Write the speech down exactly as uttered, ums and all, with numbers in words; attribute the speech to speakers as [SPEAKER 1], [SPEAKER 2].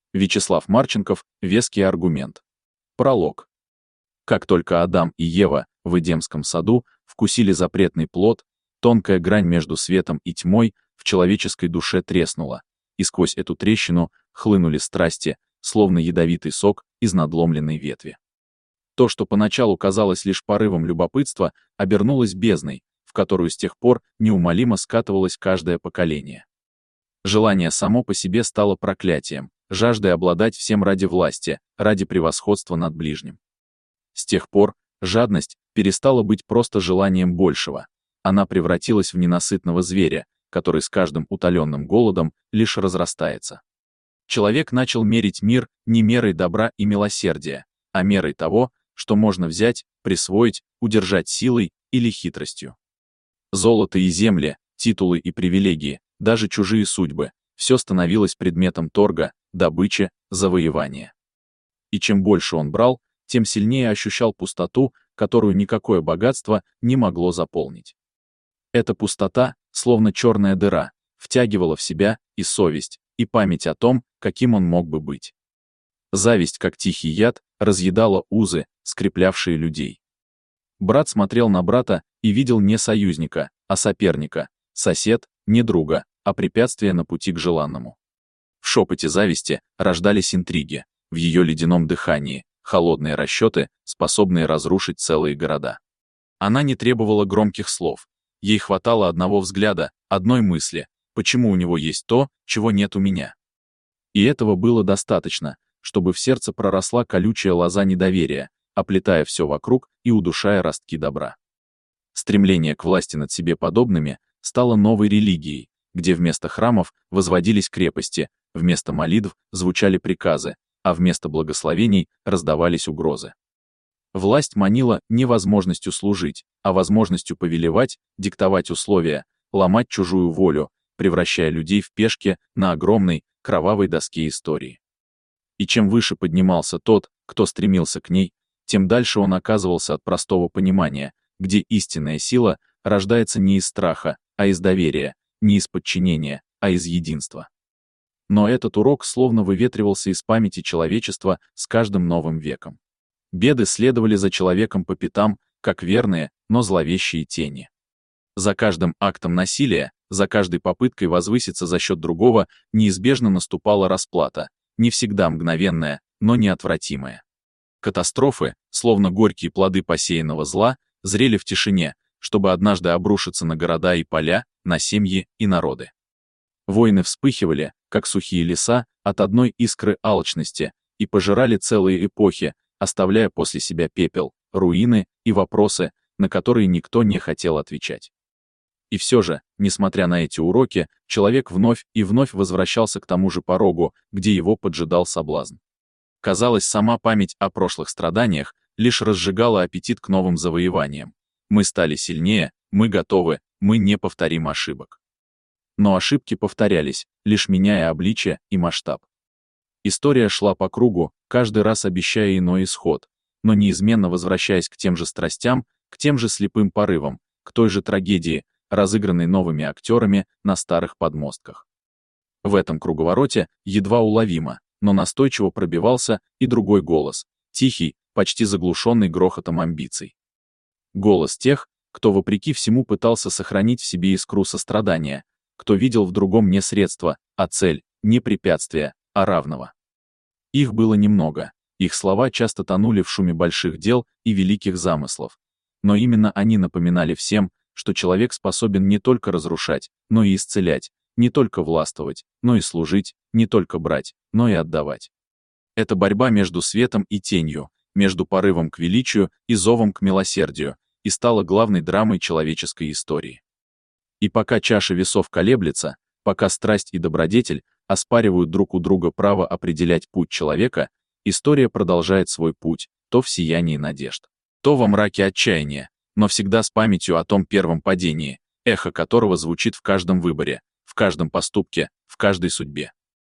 [SPEAKER 1] Вячеслав Марченков, веский аргумент. Пролог. Как только Адам и Ева в Эдемском саду вкусили запретный плод, тонкая грань между светом и тьмой в человеческой душе треснула, и сквозь эту трещину хлынули страсти, словно ядовитый сок из надломленной ветви. То, что поначалу казалось лишь порывом любопытства, обернулось бездной, в которую с тех пор неумолимо скатывалось каждое поколение. Желание само по себе стало проклятием, жаждой обладать всем ради власти, ради превосходства над ближним. С тех пор жадность перестала быть просто желанием большего. Она превратилась в ненасытного зверя, который с каждым утоленным голодом лишь разрастается. Человек начал мерить мир не мерой добра и милосердия, а мерой того, что можно взять, присвоить, удержать силой или хитростью. Золото и земли, титулы и привилегии, даже чужие судьбы — все становилось предметом торга, добычи, завоевания. И чем больше он брал, тем сильнее ощущал пустоту, которую никакое богатство не могло заполнить. Эта пустота, словно черная дыра, втягивала в себя и совесть, и память о том, каким он мог бы быть. Зависть, как тихий яд, разъедала узы, скреплявшие людей. Брат смотрел на брата и видел не союзника, а соперника, сосед, не друга, а препятствие на пути к желанному. В шепоте зависти рождались интриги, в ее ледяном дыхании — холодные расчеты, способные разрушить целые города. Она не требовала громких слов. Ей хватало одного взгляда, одной мысли, почему у него есть то, чего нет у меня. И этого было достаточно, чтобы в сердце проросла колючая лоза недоверия, оплетая все вокруг и удушая ростки добра. Стремление к власти над себе подобными стало новой религией, где вместо храмов возводились крепости, вместо молитв звучали приказы, а вместо благословений раздавались угрозы. Власть манила не возможностью служить, а возможностью повелевать, диктовать условия, ломать чужую волю, превращая людей в пешки на огромной, кровавой доске истории. И чем выше поднимался тот, кто стремился к ней, тем дальше он оказывался от простого понимания, где истинная сила рождается не из страха, а из доверия, не из подчинения, а из единства. Но этот урок словно выветривался из памяти человечества с каждым новым веком. Беды следовали за человеком по пятам, как верные, но зловещие тени. За каждым актом насилия, за каждой попыткой возвыситься за счет другого неизбежно наступала расплата, не всегда мгновенная, но неотвратимая. Катастрофы, словно горькие плоды посеянного зла, зрели в тишине, чтобы однажды обрушиться на города и поля, на семьи и народы. Войны вспыхивали, как сухие леса, от одной искры алчности, и пожирали целые эпохи, оставляя после себя пепел, руины и вопросы, на которые никто не хотел отвечать. И все же, несмотря на эти уроки, человек вновь и вновь возвращался к тому же порогу, где его поджидал соблазн. Казалось, сама память о прошлых страданиях лишь разжигала аппетит к новым завоеваниям. Мы стали сильнее, мы готовы, мы не повторим ошибок. Но ошибки повторялись, лишь меняя обличие и масштаб. История шла по кругу, каждый раз обещая иной исход, но неизменно возвращаясь к тем же страстям, к тем же слепым порывам, к той же трагедии, разыгранной новыми актерами на старых подмостках. В этом круговороте едва уловимо, но настойчиво пробивался и другой голос, тихий, почти заглушенный грохотом амбиций. Голос тех, кто вопреки всему пытался сохранить в себе искру сострадания, кто видел в другом не средство, а цель, не препятствие, а равного. Их было немного, их слова часто тонули в шуме больших дел и великих замыслов. Но именно они напоминали всем, что человек способен не только разрушать, но и исцелять, не только властвовать, но и служить, не только брать, но и отдавать. Это борьба между светом и тенью, между порывом к величию и зовом к милосердию, и стала главной драмой человеческой истории. И пока чаша весов колеблется, пока страсть и добродетель оспаривают друг у друга право определять путь человека, история продолжает свой путь, то в сиянии надежд, то во мраке отчаяния, но всегда с памятью о том первом падении, эхо которого звучит в каждом выборе, в каждом поступке, в каждой судьбе.